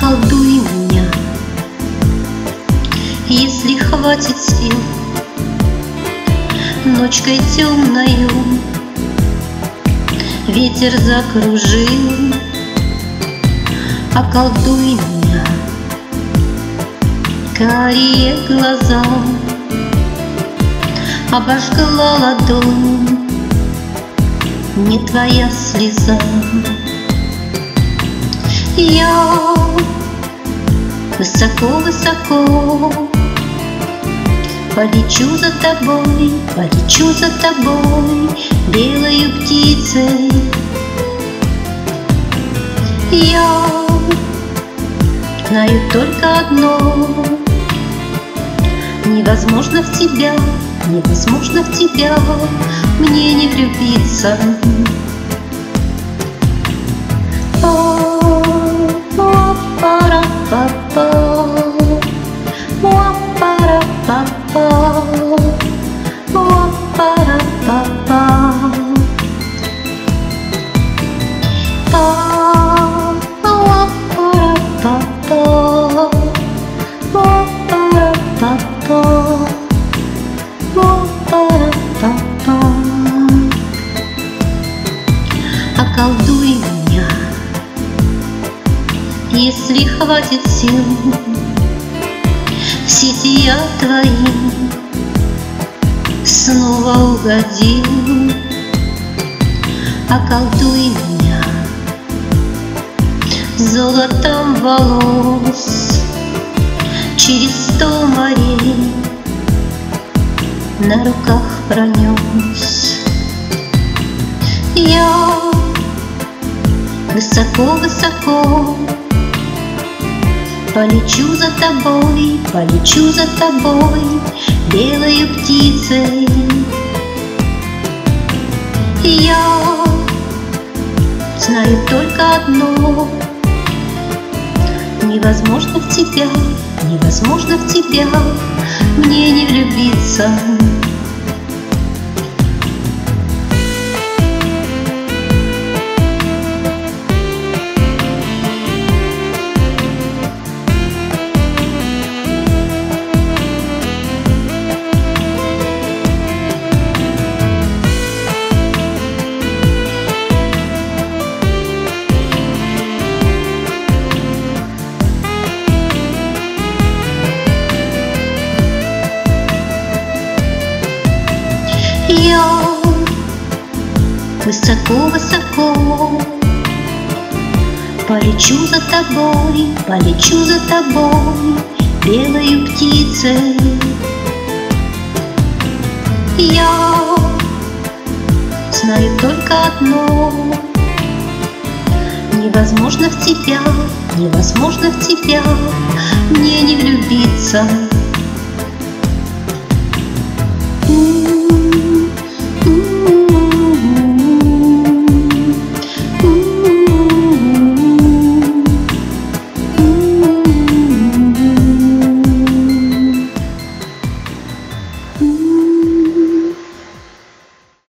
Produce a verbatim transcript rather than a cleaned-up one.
околдуй меня, если хватит сил. Ночкой темною ветер закружил. Околдуй меня, карие глаза обожгла ладонь, не твоя слеза. Я высоко-высоко полечу за тобой, полечу за тобой белою птицей. Я знаю только одно: невозможно в тебя, невозможно в тебя мне не влюбиться. Околдуй меня, если хватит сил. В сети я твои снова угодил. Околдуй меня золотом волос через сто морей на руках пронес. Я высоко-высоко полечу за тобой, полечу за тобой белою птицей. Я знаю только одно: невозможно в тебя, невозможно в тебя мне не влюбиться. Я высоко-высоко полечу за тобой, полечу за тобой белою птицей. Я знаю только одно: невозможно в тебя, невозможно в тебя мне не влюбиться.